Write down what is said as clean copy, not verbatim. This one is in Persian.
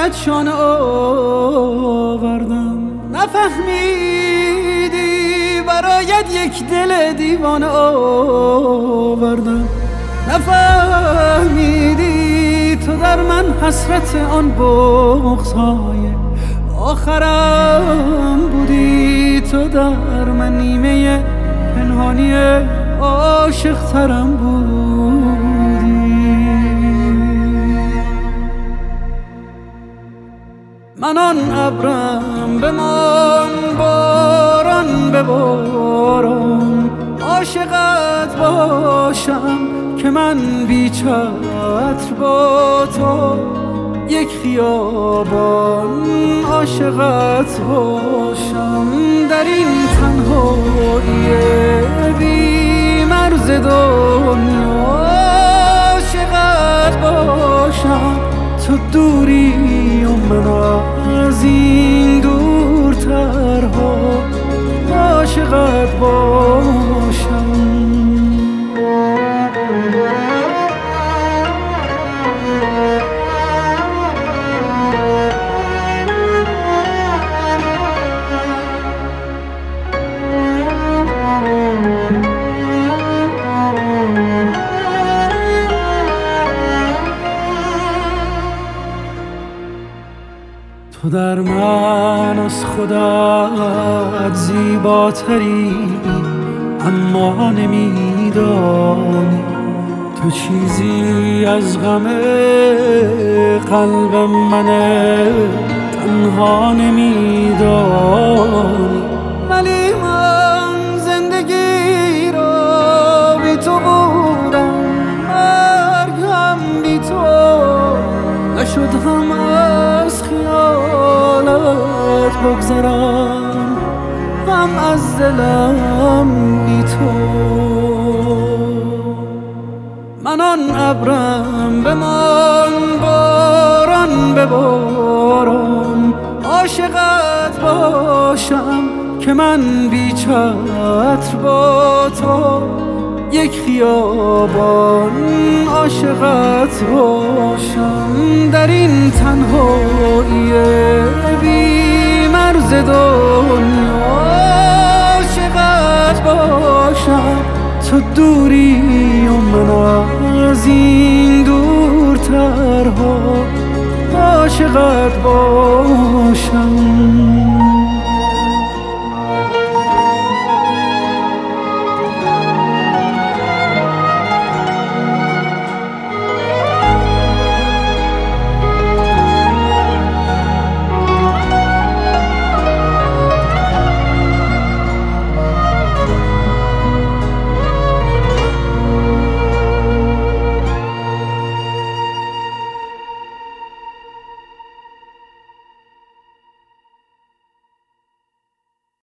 برایت شانه آوردم، نفهمیدی برایت یک دل دیوانه آوردم، نفهمیدی تو در من حسرت آن بغض‌های آخرم بودی، تو در من نیمه پنهانی عاشق ترم بودی. من آن ابرم بمان باران به باران، عاشقت باشم که من بی چتر با تو یک خیابان عاشقت باشم، در این تنهایی بی مرز دنیا عاشقت باشم، تو دوری و من از این دورترها عاشقت باشم. تو در من از خودت زیباتری، اما نمیدانی تو چیزی از غم قلب من تنها نمیدانی. ولی من زندگی را بی تو بودم، مرگم بی تو نشد، هم از خیالت بگذرم هم از دلم بی تو. من آن ابرم بمان باران به باران، عاشقت باشم که من بی چتر با تو یک خیابان عاشقت باشم، در این تنهایی بی مرز دنیا عاشقت باشم، تو دوری و من از این دورترها عاشقت باشم.